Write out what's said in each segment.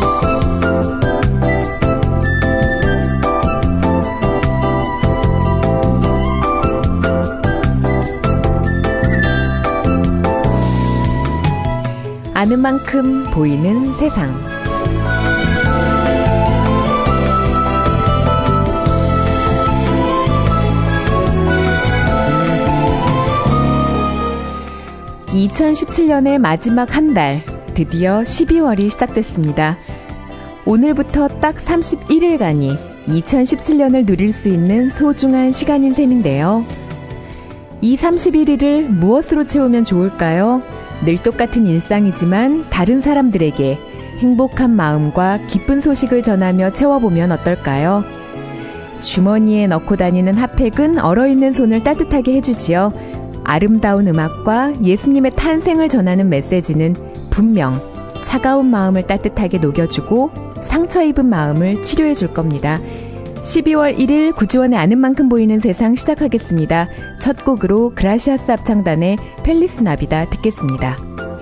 아는 만큼 보이는 세상. (2017년의) 마지막 한 달, 드디어 12월이 시작됐습니다. 오늘부터 딱 31일간이 2017년을 누릴 수 있는 소중한 시간인 셈인데요. 이 31일을 무엇으로 채우면 좋을까요? 늘 똑같은 일상이지만 다른 사람들에게 행복한 마음과 기쁜 소식을 전하며 채워보면 어떨까요? 주머니에 넣고 다니는 핫팩은 얼어있는 손을 따뜻하게 해주지요. 아름다운 음악과 예수님의 탄생을 전하는 메시지는 분명 차가운 마음을 따뜻하게 녹여주고 상처 입은 마음을 치료해 줄 겁니다. 12월 1일 구지원의 아는 만큼 보이는 세상 시작하겠습니다. 첫 곡으로 그라시아스 합창단의 펠리스 나비다 듣겠습니다.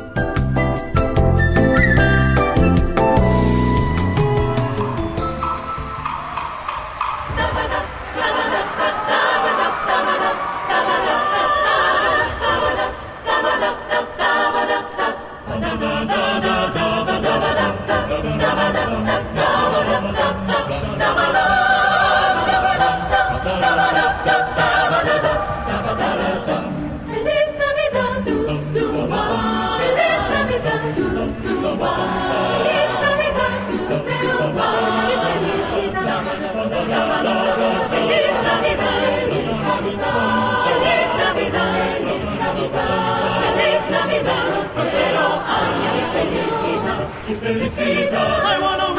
I wanna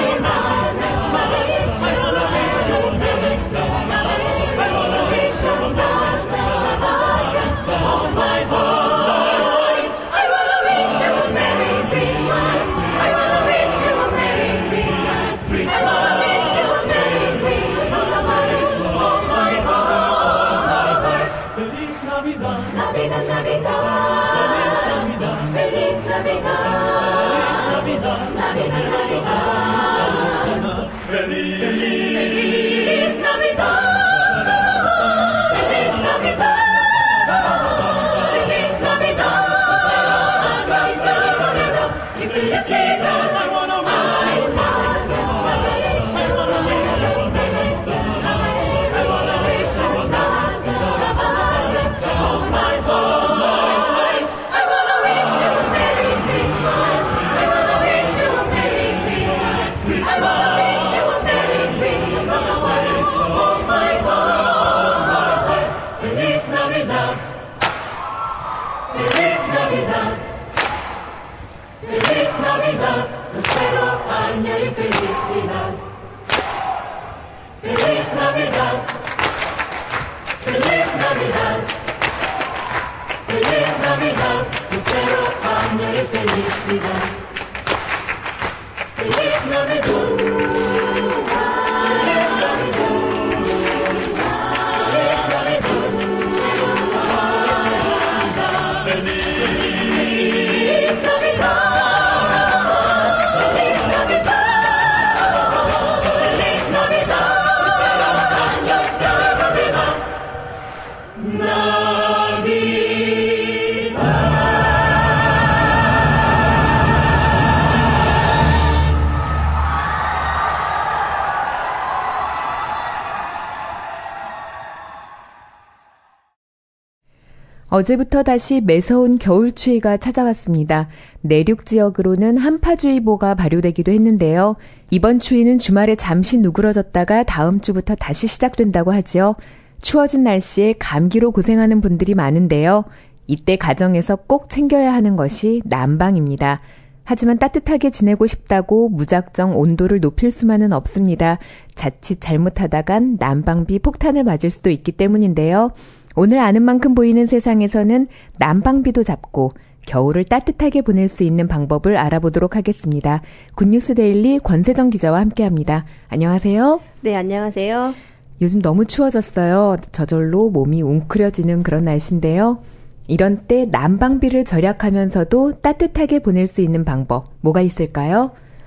어제부터 다시 매서운 겨울 추위가 찾아왔습니다. 내륙 지역으로는 한파주의보가 발효되기도 했는데요. 이번 추위는 주말에 잠시 누그러졌다가 다음 주부터 다시 시작된다고 하지요. 추워진 날씨에 감기로 고생하는 분들이 많은데요. 이때 가정에서 꼭 챙겨야 하는 것이 난방입니다. 하지만 따뜻하게 지내고 싶다고 무작정 온도를 높일 수만은 없습니다. 자칫 잘못하다간 난방비 폭탄을 맞을 수도 있기 때문인데요. 오늘 아는 만큼 보이는 세상에서는 난방비도 잡고 겨울을 따뜻하게 보낼 수 있는 방법을 알아보도록 하겠습니다. 굿뉴스 데일리 권세정 기자와 함께합니다. 안녕하세요. 네, 안녕하세요. 요즘 너무 추워졌어요. 저절로 몸이 웅크려지는 그런 날씨인데요. 이런 때 난방비를 절약하면서도 따뜻하게 보낼 수 있는 방법 뭐가 있을까요?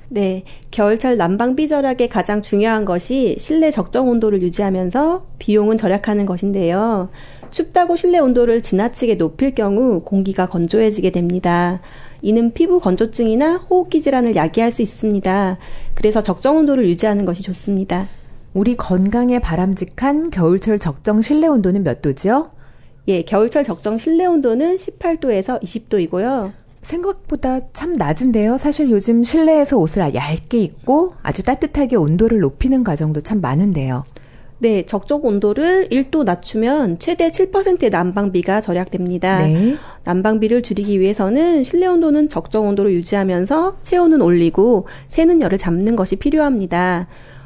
네, 겨울철 난방비 절약에 가장 중요한 것이 실내 적정 온도를 유지하면서 비용은 절약하는 것인데요. 춥다고 실내 온도를 지나치게 높일 경우 공기가 건조해지게 됩니다. 이는 피부 건조증이나 호흡기 질환을 야기할 수 있습니다. 그래서 적정 온도를 유지하는 것이 좋습니다. 우리 건강에 바람직한 겨울철 적정 실내 온도는 몇 도죠? 예, 겨울철 적정 실내 온도는 18도에서 20도이고요. 생각보다 참 낮은데요. 사실 요즘 실내에서 옷을 얇게 입고 아주 따뜻하게 온도를 높이는 과정도 참 많은데요. 네, 적정 온도를 1도 낮추면 최대 7%의 난방비가 절약됩니다. 네. 난방비를 줄이기 위해서는 실내 온도는 적정 온도로 유지하면서 체온은 올리고 새는 열을 잡는 것이 필요합니다.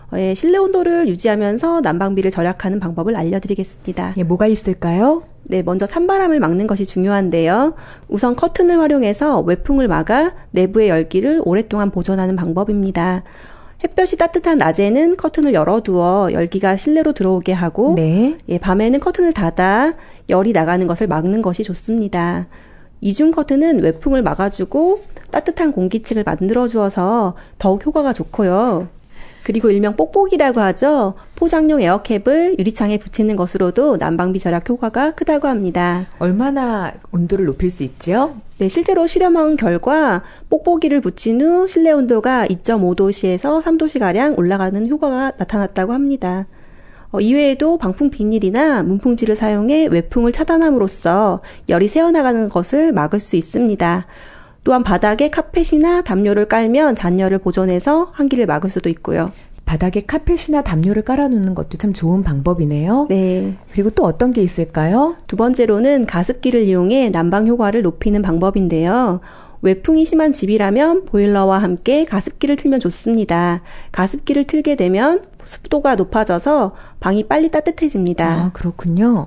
실내 온도를 유지하면서 난방비를 절약하는 방법을 알려드리겠습니다. 예, 뭐가 있을까요? 네, 먼저 찬바람을 막는 것이 중요한데요. 우선 커튼을 활용해서 외풍을 막아 내부의 열기를 오랫동안 보존하는 방법입니다. 햇볕이 따뜻한 낮에는 커튼을 열어두어 열기가 실내로 들어오게 하고 네. 예, 밤에는 커튼을 닫아 열이 나가는 것을 막는 것이 좋습니다. 이중 커튼은 외풍을 막아주고 따뜻한 공기층을 만들어주어서 더욱 효과가 좋고요. 그리고 일명 뽁뽁이라고 하죠. 포장용 에어캡을 유리창에 붙이는 것으로도 난방비 절약 효과가 크다고 합니다. 얼마나 온도를 높일 수 있죠? 네, 실제로 실험한 결과 뽁뽁이를 붙인 후 실내 온도가 2.5도씨에서 3도씨가량 올라가는 효과가 나타났다고 합니다. 이외에도 방풍 비닐이나 문풍지를 사용해 외풍을 차단함으로써 열이 새어나가는 것을 막을 수 있습니다. 또한 바닥에 카펫이나 담요를 깔면 잔열을 보존해서 환기를 막을 수도 있고요. 바닥에 카펫이나 담요를 깔아놓는 것도 참 좋은 방법이네요. 네. 그리고 또 어떤 게 있을까요? 두 번째로는 가습기를 이용해 난방 효과를 높이는 방법인데요. 외풍이 심한 집이라면 보일러와 함께 가습기를 틀면 좋습니다. 가습기를 틀게 되면 습도가 높아져서 방이 빨리 따뜻해집니다. 아, 그렇군요.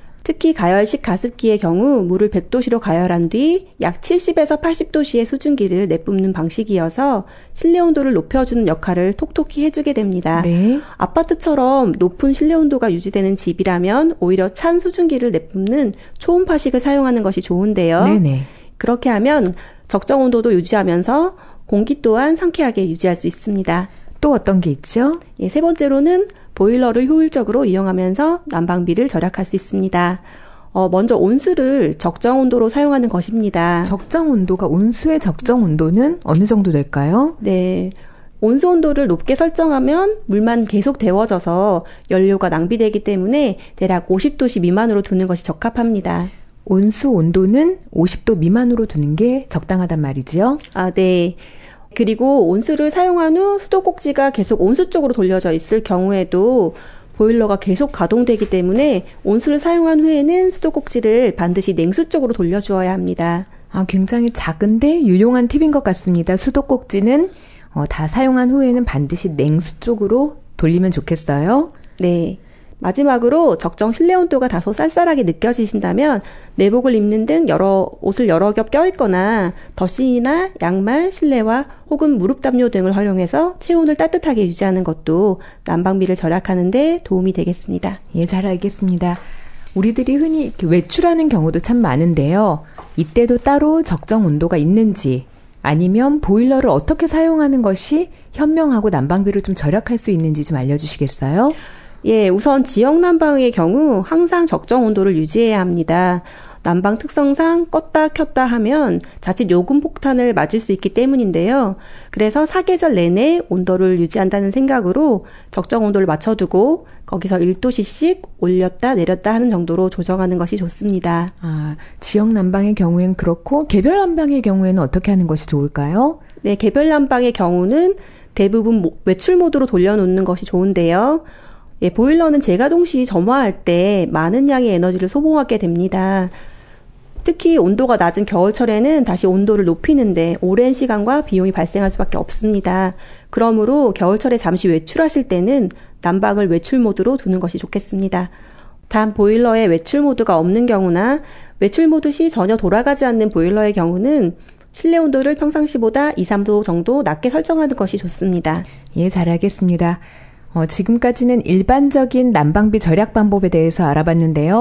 특히 가열식 가습기의 경우 물을 100도씨로 가열한 뒤 약 70에서 80도씨의 수증기를 내뿜는 방식이어서 실내 온도를 높여주는 역할을 톡톡히 해주게 됩니다. 네. 아파트처럼 높은 실내 온도가 유지되는 집이라면 오히려 찬 수증기를 내뿜는 초음파식을 사용하는 것이 좋은데요. 네네. 그렇게 하면 적정 온도도 유지하면서 공기 또한 상쾌하게 유지할 수 있습니다. 또 어떤 게 있죠? 예, 세 번째로는 보일러를 효율적으로 이용하면서 난방비를 절약할 수 있습니다. 먼저 온수를 적정 온도로 사용하는 것입니다. 적정 온도가 온수의 적정 온도는 어느 정도 될까요? 네. 온수 온도를 높게 설정하면 물만 계속 데워져서 연료가 낭비되기 때문에 대략 50도씨 미만으로 두는 것이 적합합니다. 온수 온도는 50도 미만으로 두는 게 적당하단 말이지요? 아, 네. 그리고 온수를 사용한 후 수도꼭지가 계속 온수 쪽으로 돌려져 있을 경우에도 보일러가 계속 가동되기 때문에 온수를 사용한 후에는 수도꼭지를 반드시 냉수 쪽으로 돌려주어야 합니다. 아, 굉장히 작은데 유용한 팁인 것 같습니다. 수도꼭지는 다 사용한 후에는 반드시 냉수 쪽으로 돌리면 좋겠어요. 네. 마지막으로 적정 실내 온도가 다소 쌀쌀하게 느껴지신다면 내복을 입는 등 옷을 여러 겹 껴입거나 덧신이나 양말, 실내화 혹은 무릎 담요 등을 활용해서 체온을 따뜻하게 유지하는 것도 난방비를 절약하는 데 도움이 되겠습니다. 예, 잘 알겠습니다. 우리들이 흔히 이렇게 외출하는 경우도 참 많은데요. 이때도 따로 적정 온도가 있는지 아니면 보일러를 어떻게 사용하는 것이 현명하고 난방비를 좀 절약할 수 있는지 좀 알려주시겠어요? 예, 우선 지역 난방의 경우 항상 적정 온도를 유지해야 합니다. 난방 특성상 껐다 켰다 하면 자칫 요금 폭탄을 맞을 수 있기 때문인데요. 그래서 사계절 내내 온도를 유지한다는 생각으로 적정 온도를 맞춰두고 거기서 1도씨씩 올렸다 내렸다 하는 정도로 조정하는 것이 좋습니다. 아, 지역 난방의 경우엔 그렇고 개별 난방의 경우에는 어떻게 하는 것이 좋을까요? 네, 개별 난방의 경우는 대부분 외출 모드로 돌려놓는 것이 좋은데요. 예, 보일러는 재가동 시 점화할 때 많은 양의 에너지를 소모하게 됩니다. 특히 온도가 낮은 겨울철에는 다시 온도를 높이는데 오랜 시간과 비용이 발생할 수밖에 없습니다. 그러므로 겨울철에 잠시 외출하실 때는 난방을 외출 모드로 두는 것이 좋겠습니다. 단 보일러에 외출 모드가 없는 경우나 외출 모드 시 전혀 돌아가지 않는 보일러의 경우는 실내 온도를 평상시보다 2, 3도 정도 낮게 설정하는 것이 좋습니다. 예, 잘 알겠습니다. 지금까지는 일반적인 난방비 절약 방법에 대해서 알아봤는데요.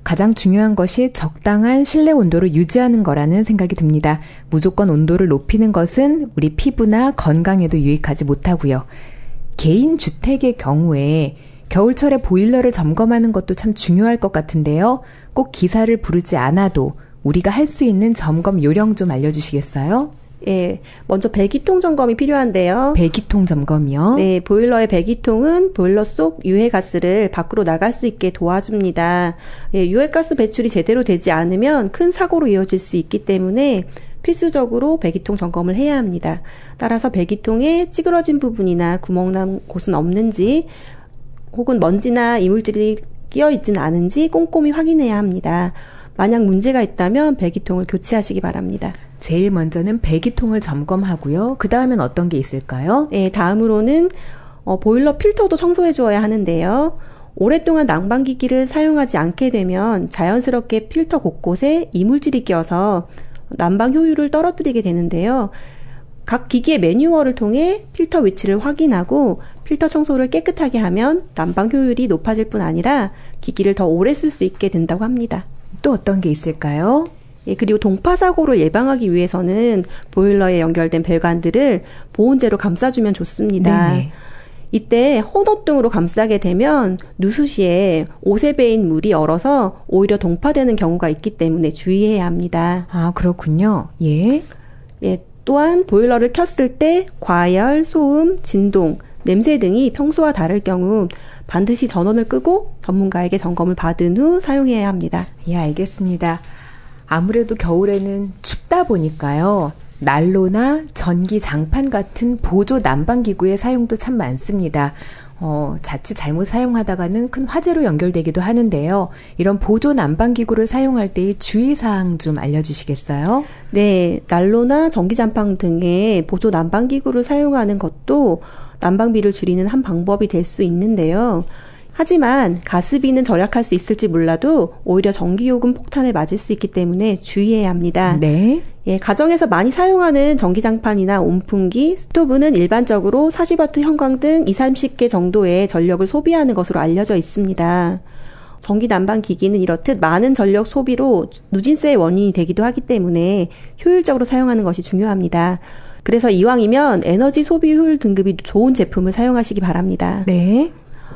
가장 중요한 것이 적당한 실내 온도를 유지하는 거라는 생각이 듭니다. 무조건 온도를 높이는 것은 우리 피부나 건강에도 유익하지 못하고요. 개인 주택의 경우에 겨울철에 보일러를 점검하는 것도 참 중요할 것 같은데요. 꼭 기사를 부르지 않아도 우리가 할 수 있는 점검 요령 좀 알려주시겠어요? 예, 먼저 배기통 점검이 필요한데요. 배기통 점검이요? 네, 보일러의 배기통은 보일러 속 유해가스를 밖으로 나갈 수 있게 도와줍니다. 예, 유해가스 배출이 제대로 되지 않으면 큰 사고로 이어질 수 있기 때문에 필수적으로 배기통 점검을 해야 합니다. 따라서 배기통에 찌그러진 부분이나 구멍난 곳은 없는지 혹은 먼지나 이물질이 끼어 있지는 않은지 꼼꼼히 확인해야 합니다. 만약 문제가 있다면 배기통을 교체하시기 바랍니다. 제일 먼저는 배기통을 점검하고요. 그 다음엔 어떤 게 있을까요? 네, 다음으로는 보일러 필터도 청소해 주어야 하는데요. 오랫동안 난방기기를 사용하지 않게 되면 자연스럽게 필터 곳곳에 이물질이 끼어서 난방 효율을 떨어뜨리게 되는데요. 각 기기의 매뉴얼을 통해 필터 위치를 확인하고 필터 청소를 깨끗하게 하면 난방 효율이 높아질 뿐 아니라 기기를 더 오래 쓸 수 있게 된다고 합니다. 또 어떤 게 있을까요? 예, 그리고 동파 사고를 예방하기 위해서는 보일러에 연결된 배관들을 보온재로 감싸주면 좋습니다. 네네. 이때 헌옷 등으로 감싸게 되면 누수 시에 옷에 배인 물이 얼어서 오히려 동파되는 경우가 있기 때문에 주의해야 합니다. 아, 그렇군요. 예. 예, 또한 보일러를 켰을 때 과열, 소음, 진동, 냄새 등이 평소와 다를 경우 반드시 전원을 끄고 전문가에게 점검을 받은 후 사용해야 합니다. 예, 알겠습니다. 아무래도 겨울에는 춥다 보니까요. 난로나 전기 장판 같은 보조 난방기구의 사용도 참 많습니다. 자칫 잘못 사용하다가는 큰 화재로 연결되기도 하는데요. 이런 보조 난방기구를 사용할 때의 주의사항 좀 알려주시겠어요? 네, 난로나 전기장판 등의 보조 난방기구를 사용하는 것도 난방비를 줄이는 한 방법이 될 수 있는데요. 하지만 가스비는 절약할 수 있을지 몰라도 오히려 전기요금 폭탄에 맞을 수 있기 때문에 주의해야 합니다. 네. 예, 가정에서 많이 사용하는 전기장판이나 온풍기, 스토브는 일반적으로 40W 형광 등 20-30개 정도의 전력을 소비하는 것으로 알려져 있습니다. 전기 난방 기기는 이렇듯 많은 전력 소비로 누진세의 원인이 되기도 하기 때문에 효율적으로 사용하는 것이 중요합니다. 그래서 이왕이면 에너지 소비 효율 등급이 좋은 제품을 사용하시기 바랍니다. 네.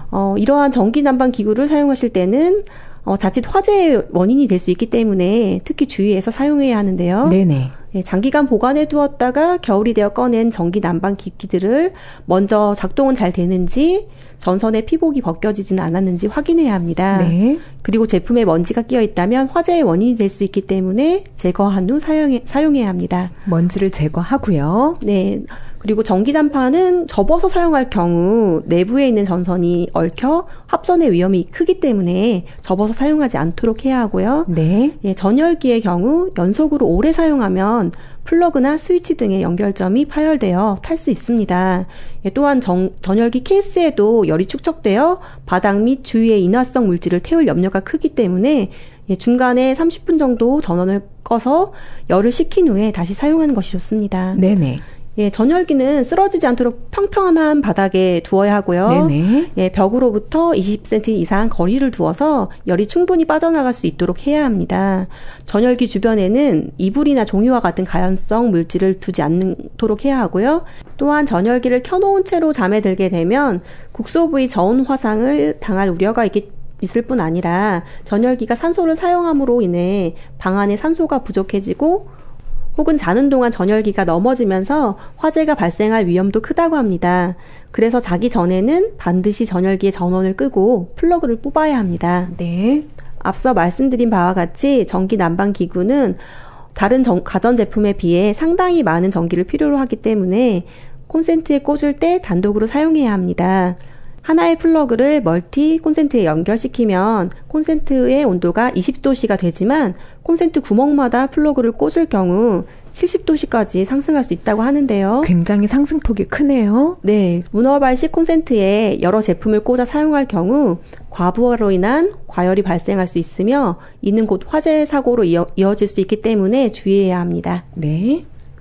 이러한 전기 난방 기구를 사용하실 때는 자칫 화재의 원인이 될 수 있기 때문에 특히 주의해서 사용해야 하는데요. 네네. 예, 장기간 보관해 두었다가 겨울이 되어 꺼낸 전기 난방 기기들을 먼저 작동은 잘 되는지 전선의 피복이 벗겨지지는 않았는지 확인해야 합니다. 네. 그리고 제품에 먼지가 끼어 있다면 화재의 원인이 될 수 있기 때문에 제거한 후 사용해야 합니다. 먼지를 제거하고요. 네. 그리고 전기장판은 접어서 사용할 경우 내부에 있는 전선이 얽혀 합선의 위험이 크기 때문에 접어서 사용하지 않도록 해야 하고요. 네. 예, 전열기의 경우 연속으로 오래 사용하면 플러그나 스위치 등의 연결점이 파열되어 탈 수 있습니다. 예, 또한 전열기 케이스에도 열이 축적되어 바닥 및 주위의 인화성 물질을 태울 염려가 크기 때문에 중간에 30분 정도 전원을 꺼서 열을 식힌 후에 다시 사용하는 것이 좋습니다. 네네. 예, 전열기는 쓰러지지 않도록 평평한 바닥에 두어야 하고요. 네네. 예, 벽으로부터 20cm 이상 거리를 두어서 열이 충분히 빠져나갈 수 있도록 해야 합니다. 전열기 주변에는 이불이나 종이와 같은 가연성 물질을 두지 않도록 해야 하고요. 또한 전열기를 켜놓은 채로 잠에 들게 되면 국소 부위 저온 화상을 당할 우려가 있을 뿐 아니라 전열기가 산소를 사용함으로 인해 방 안에 산소가 부족해지고 혹은 자는 동안 전열기가 넘어지면서 화재가 발생할 위험도 크다고 합니다. 그래서 자기 전에는 반드시 전열기의 전원을 끄고 플러그를 뽑아야 합니다. 네. 앞서 말씀드린 바와 같이 전기 난방 기구는 다른 가전제품에 비해 상당히 많은 전기를 필요로 하기 때문에 콘센트에 꽂을 때 단독으로 사용해야 합니다. 하나의 플러그를 멀티 콘센트에 연결시키면 콘센트의 온도가 20도씨가 되지만 콘센트 구멍마다 플러그를 꽂을 경우 70도씨까지 상승할 수 있다고 하는데요. 굉장히 상승폭이 크네요. 네, 문어발식 콘센트에 여러 제품을 꽂아 사용할 경우 과부하로 인한 과열이 발생할 수 있으며 이는 곧 화재 사고로 이어질 수 있기 때문에 주의해야 합니다. 네.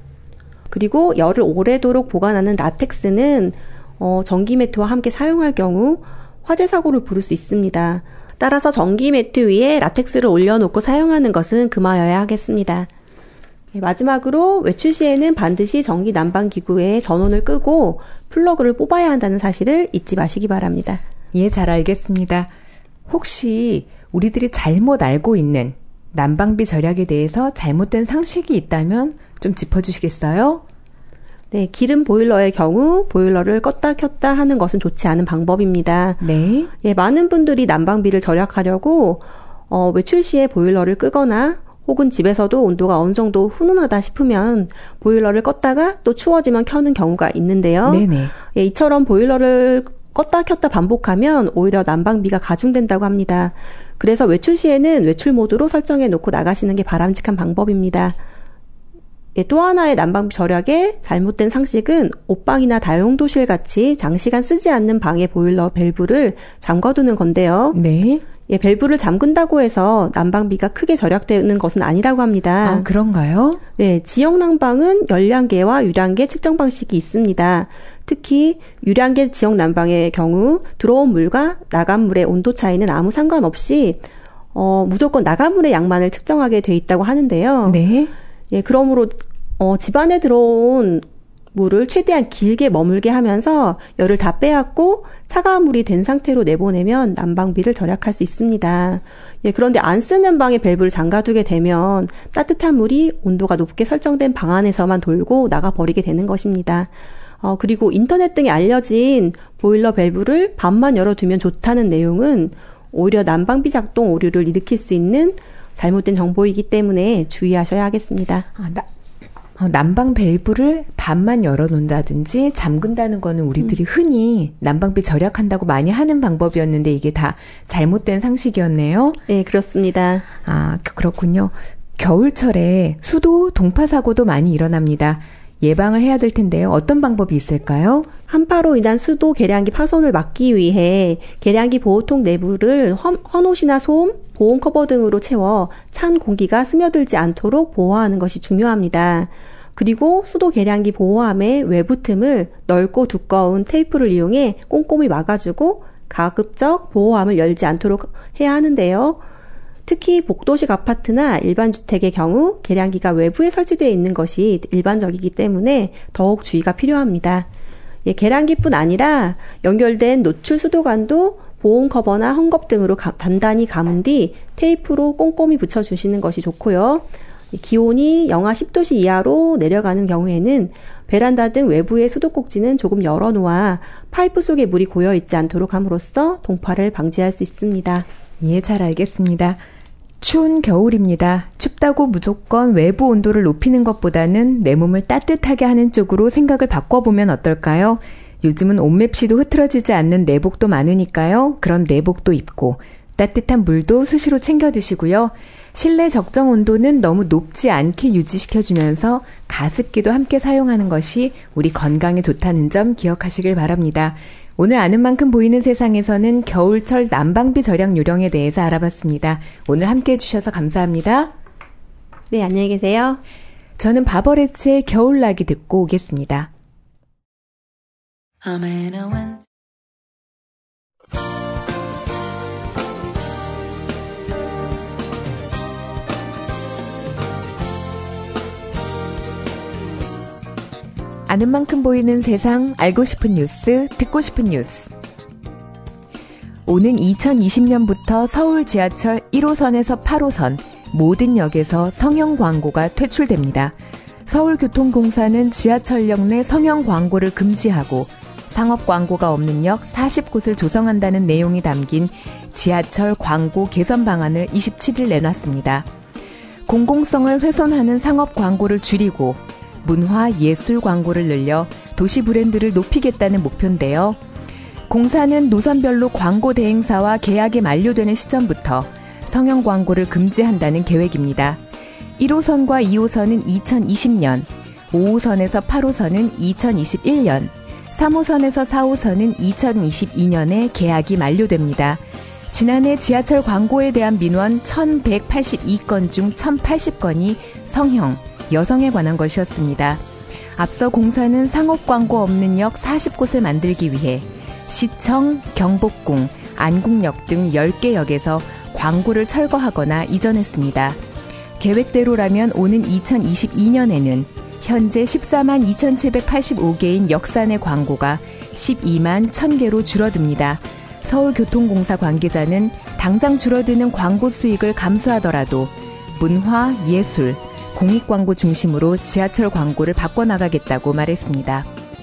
그리고 열을 오래도록 보관하는 라텍스는 전기 매트와 함께 사용할 경우 화재 사고를 부를 수 있습니다. 따라서 전기 매트 위에 라텍스를 올려놓고 사용하는 것은 금하여야 하겠습니다. 마지막으로 외출 시에는 반드시 전기 난방 기구의 전원을 끄고 플러그를 뽑아야 한다는 사실을 잊지 마시기 바랍니다. 예, 잘 알겠습니다. 혹시 우리들이 잘못 알고 있는 난방비 절약에 대해서 잘못된 상식이 있다면 좀 짚어주시겠어요? 네, 기름 보일러의 경우 보일러를 껐다 켰다 하는 것은 좋지 않은 방법입니다. 네. 예, 많은 분들이 난방비를 절약하려고 외출 시에 보일러를 끄거나 혹은 집에서도 온도가 어느 정도 훈훈하다 싶으면 보일러를 껐다가 또 추워지면 켜는 경우가 있는데요. 네네. 예, 이처럼 보일러를 껐다 켰다 반복하면 오히려 난방비가 가중된다고 합니다. 그래서 외출 시에는 외출 모드로 설정해 놓고 나가시는 게 바람직한 방법입니다. 예, 또 하나의 난방비 절약의 잘못된 상식은 옷방이나 다용도실 같이 장시간 쓰지 않는 방의 보일러 밸브를 잠궈두는 건데요. 네. 예, 밸브를 잠근다고 해서 난방비가 크게 절약되는 것은 아니라고 합니다. 아, 그런가요? 네, 지역 난방은 열량계와 유량계 측정 방식이 있습니다. 특히 유량계 지역 난방의 경우 들어온 물과 나간 물의 온도 차이는 아무 상관없이 무조건 나간 물의 양만을 측정하게 돼 있다고 하는데요. 네. 예, 그러므로 집안에 들어온 물을 최대한 길게 머물게 하면서 열을 다 빼앗고 차가운 물이 된 상태로 내보내면 난방비를 절약할 수 있습니다. 예, 그런데 안 쓰는 방에 밸브를 잠가두게 되면 따뜻한 물이 온도가 높게 설정된 방 안에서만 돌고 나가버리게 되는 것입니다. 그리고 인터넷 등에 알려진 보일러 밸브를 반만 열어두면 좋다는 내용은 오히려 난방비 작동 오류를 일으킬 수 있는 잘못된 정보이기 때문에 주의하셔야 하겠습니다. 난방 밸브를 반만 열어놓는다든지 잠근다는 거는 우리들이 흔히 난방비 절약한다고 많이 하는 방법이었는데 이게 다 잘못된 상식이었네요. 네, 그렇습니다. 아, 그렇군요. 겨울철에 수도 동파 사고도 많이 일어납니다. 예방을 해야 될 텐데요. 어떤 방법이 있을까요? 한파로 인한 수도 계량기 파손을 막기 위해 계량기 보호통 내부를 헌옷이나 솜, 보온 커버 등으로 채워 찬 공기가 스며들지 않도록 보호하는 것이 중요합니다. 그리고 수도 계량기 보호함의 외부 틈을 넓고 두꺼운 테이프를 이용해 꼼꼼히 막아주고 가급적 보호함을 열지 않도록 해야 하는데요. 특히 복도식 아파트나 일반 주택의 경우 계량기가 외부에 설치되어 있는 것이 일반적이기 때문에 더욱 주의가 필요합니다. 예, 계량기뿐 아니라 연결된 노출 수도관도 보온 커버나 헝겊 등으로 단단히 감은 뒤 테이프로 꼼꼼히 붙여주시는 것이 좋고요. 기온이 영하 10도씨 이하로 내려가는 경우에는 베란다 등 외부의 수도꼭지는 조금 열어놓아 파이프 속에 물이 고여있지 않도록 함으로써 동파를 방지할 수 있습니다. 예, 잘 알겠습니다. 추운 겨울입니다. 춥다고 무조건 외부 온도를 높이는 것보다는 내 몸을 따뜻하게 하는 쪽으로 생각을 바꿔보면 어떨까요? 요즘은 옷맵시도 흐트러지지 않는 내복도 많으니까요. 그런 내복도 입고 따뜻한 물도 수시로 챙겨 드시고요. 실내 적정 온도는 너무 높지 않게 유지시켜주면서 가습기도 함께 사용하는 것이 우리 건강에 좋다는 점 기억하시길 바랍니다. 오늘 아는 만큼 보이는 세상에서는 겨울철 난방비 절약 요령에 대해서 알아봤습니다. 오늘 함께 해주셔서 감사합니다. 네, 안녕히 계세요. 저는 바버레츠의 겨울나기 듣고 오겠습니다. 아는 만큼 보이는 세상, 알고 싶은 뉴스, 듣고 싶은 뉴스. 오는 2020년부터 서울 지하철 1호선에서 8호선 모든 역에서 성형 광고가 퇴출됩니다. 서울교통공사는 지하철역 내 성형 광고를 금지하고 상업 광고가 없는 역 40곳을 조성한다는 내용이 담긴 지하철 광고 개선 방안을 27일 내놨습니다. 공공성을 훼손하는 상업 광고를 줄이고 문화, 예술 광고를 늘려 도시 브랜드를 높이겠다는 목표인데요. 공사는 노선별로 광고 대행사와 계약이 만료되는 시점부터 성형 광고를 금지한다는 계획입니다. 1호선과 2호선은 2020년, 5호선에서 8호선은 2021년, 3호선에서 4호선은 2022년에 계약이 만료됩니다. 지난해 지하철 광고에 대한 민원 1182건 중 1080건이 성형, 여성에 관한 것이었습니다. 앞서 공사는 상업 광고 없는 역 40곳을 만들기 위해 시청, 경복궁, 안국역 등 10개 역에서 광고를 철거하거나 이전했습니다. 계획대로라면 오는 2022년에는 현재 14만 2,785개인 역사 내 광고가 12만 1,000개로 줄어듭니다. 서울교통공사 관계자는 당장 줄어드는 광고 수익을 감수하더라도 문화, 예술, 공익광고 중심으로 지하철 광고를 바꿔나가겠다고 말했습니다.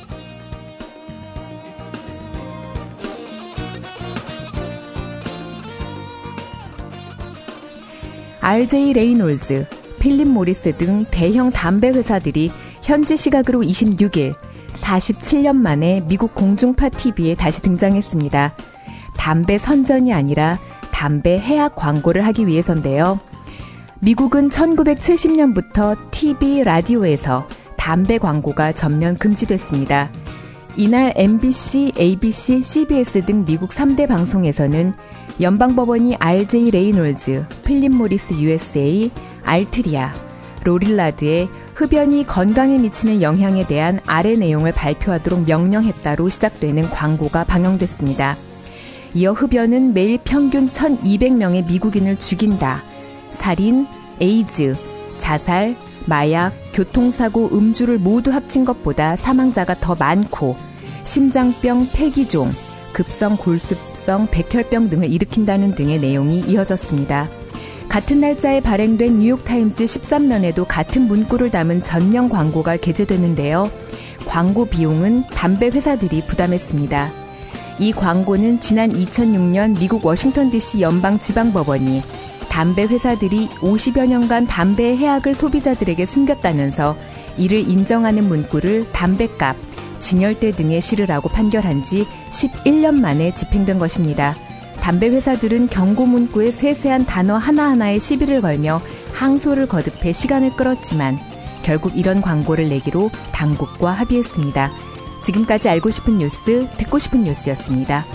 RJ 레이놀즈, 필립 모리스 등 대형 담배 회사들이 현지 시각으로 26일 47년 만에 미국 공중파 TV에 다시 등장했습니다. 담배 선전이 아니라 담배 해악 광고를 하기 위해서인데요. 미국은 1970년부터 TV, 라디오에서 담배 광고가 전면 금지됐습니다. 이날 MBC, ABC, CBS 등 미국 3대 방송에서는 연방법원이 RJ 레이놀즈, 필립 모리스 USA, 알트리아, 로릴라드의 흡연이 건강에 미치는 영향에 대한 아래 내용을 발표하도록 명령했다로 시작되는 광고가 방영됐습니다. 이어 흡연은 매일 평균 1,200명의 미국인을 죽인다. 살인, 에이즈, 자살, 마약, 교통사고, 음주를 모두 합친 것보다 사망자가 더 많고 심장병, 폐기종, 급성 골수성, 백혈병 등을 일으킨다는 등의 내용이 이어졌습니다. 같은 날짜에 발행된 뉴욕타임즈 13면에도 같은 문구를 담은 전면 광고가 게재됐는데요. 광고 비용은 담배 회사들이 부담했습니다. 이 광고는 지난 2006년 미국 워싱턴 DC 연방지방법원이 담배 회사들이 50여 년간 담배의 해악을 소비자들에게 숨겼다면서 이를 인정하는 문구를 담배값, 진열대 등에 실으라고 판결한 지 11년 만에 집행된 것입니다. 담배 회사들은 경고 문구의 세세한 단어 하나하나에 시비를 걸며 항소를 거듭해 시간을 끌었지만 결국 이런 광고를 내기로 당국과 합의했습니다. 지금까지 알고 싶은 뉴스, 듣고 싶은 뉴스였습니다.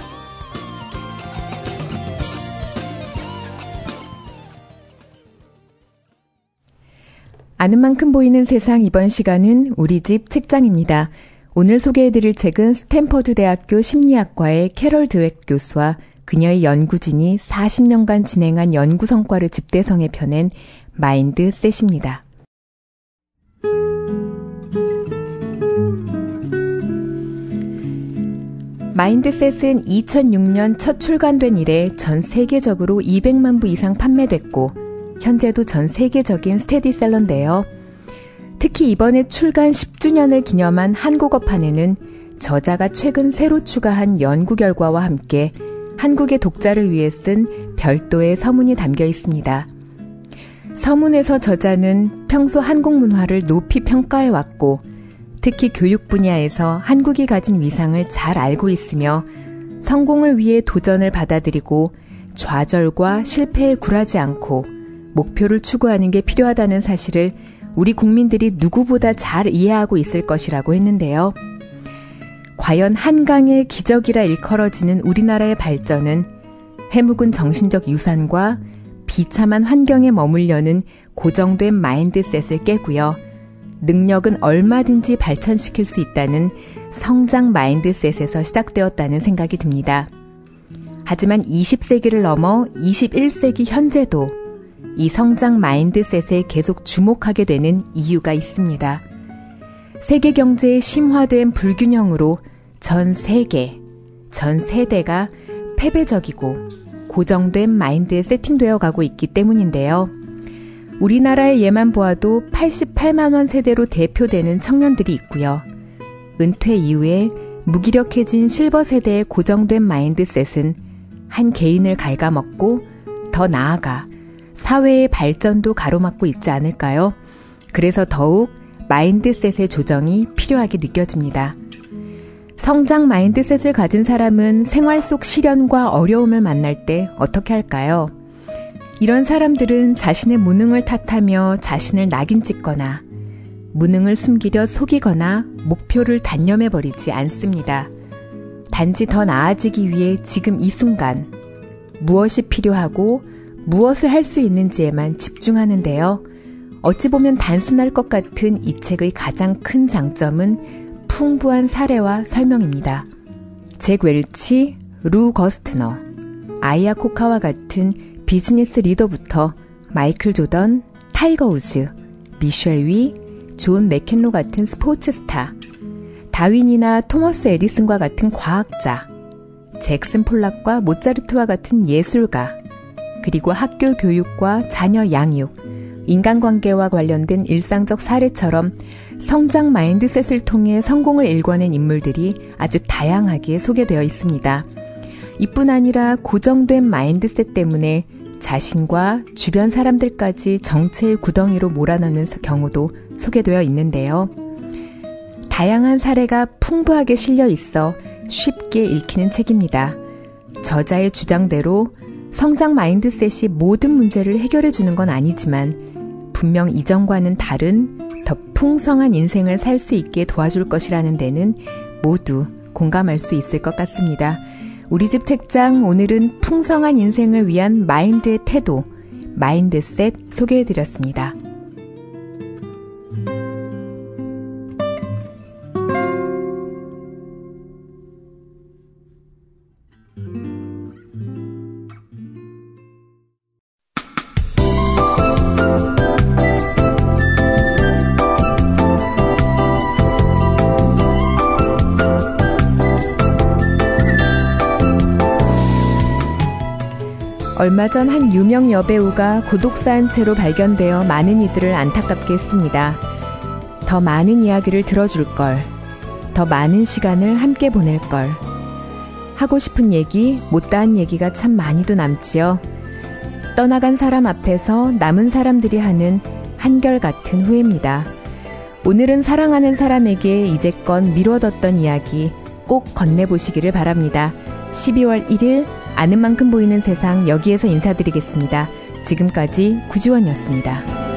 아는 만큼 보이는 세상, 이번 시간은 우리 집 책장입니다. 오늘 소개해드릴 책은 스탠퍼드 대학교 심리학과의 캐럴 드웩 교수와 그녀의 연구진이 40년간 진행한 연구 성과를 집대성해 펴낸 마인드셋입니다. 마인드셋은 2006년 첫 출간된 이래 전 세계적으로 200만 부 이상 판매됐고 현재도 전 세계적인 스테디셀러인데요. 특히 이번에 출간 10주년을 기념한 한국어판에는 저자가 최근 새로 추가한 연구 결과와 함께 한국의 독자를 위해 쓴 별도의 서문이 담겨 있습니다. 서문에서 저자는 평소 한국 문화를 높이 평가해왔고 특히 교육 분야에서 한국이 가진 위상을 잘 알고 있으며 성공을 위해 도전을 받아들이고 좌절과 실패에 굴하지 않고 목표를 추구하는 게 필요하다는 사실을 우리 국민들이 누구보다 잘 이해하고 있을 것이라고 했는데요. 과연 한강의 기적이라 일컬어지는 우리나라의 발전은 해묵은 정신적 유산과 비참한 환경에 머물려는 고정된 마인드셋을 깨고요. 능력은 얼마든지 발전시킬 수 있다는 성장 마인드셋에서 시작되었다는 생각이 듭니다. 하지만 20세기를 넘어 21세기 현재도 이 성장 마인드셋에 계속 주목하게 되는 이유가 있습니다. 세계 경제의 심화된 불균형으로 전 세계, 전 세대가 패배적이고 고정된 마인드에 세팅되어 가고 있기 때문인데요. 우리나라의 예만 보아도 88만 원 세대로 대표되는 청년들이 있고요. 은퇴 이후에 무기력해진 실버 세대의 고정된 마인드셋은 한 개인을 갉아먹고 더 나아가 사회의 발전도 가로막고 있지 않을까요? 그래서 더욱 마인드셋의 조정이 필요하게 느껴집니다. 성장 마인드셋을 가진 사람은 생활 속 시련과 어려움을 만날 때 어떻게 할까요? 이런 사람들은 자신의 무능을 탓하며 자신을 낙인 찍거나 무능을 숨기려 속이거나 목표를 단념해버리지 않습니다. 단지 더 나아지기 위해 지금 이 순간 무엇이 필요하고 무엇을 할 수 있는지에만 집중하는데요. 어찌 보면 단순할 것 같은 이 책의 가장 큰 장점은 풍부한 사례와 설명입니다. 잭 웰치, 루 거스트너, 아이야 코카와 같은 비즈니스 리더부터 마이클 조던, 타이거 우즈, 미셸 위, 존 맥켄로 같은 스포츠 스타, 다윈이나 토머스 에디슨과 같은 과학자, 잭슨 폴락과 모차르트와 같은 예술가, 그리고 학교 교육과 자녀 양육, 인간관계와 관련된 일상적 사례처럼 성장 마인드셋을 통해 성공을 일궈낸 인물들이 아주 다양하게 소개되어 있습니다. 이뿐 아니라 고정된 마인드셋 때문에 자신과 주변 사람들까지 정체의 구덩이로 몰아넣는 경우도 소개되어 있는데요. 다양한 사례가 풍부하게 실려 있어 쉽게 읽히는 책입니다. 저자의 주장대로 성장 마인드셋이 모든 문제를 해결해 주는 건 아니지만 분명 이전과는 다른 더 풍성한 인생을 살 수 있게 도와줄 것이라는 데는 모두 공감할 수 있을 것 같습니다. 우리 집 책장 오늘은 풍성한 인생을 위한 마인드의 태도, 마인드셋 소개해드렸습니다. 얼마 전 한 유명 여배우가 고독사한 채로 발견되어 많은 이들을 안타깝게 했습니다. 더 많은 이야기를 들어줄 걸, 더 많은 시간을 함께 보낼 걸. 하고 싶은 얘기, 못다한 얘기가 참 많이도 남지요. 떠나간 사람 앞에서 남은 사람들이 하는 한결같은 후회입니다. 오늘은 사랑하는 사람에게 이제껏 미뤄뒀던 이야기 꼭 건네보시기를 바랍니다. 12월 1일 아는 만큼 보이는 세상, 여기에서 인사드리겠습니다. 지금까지 구지원이었습니다.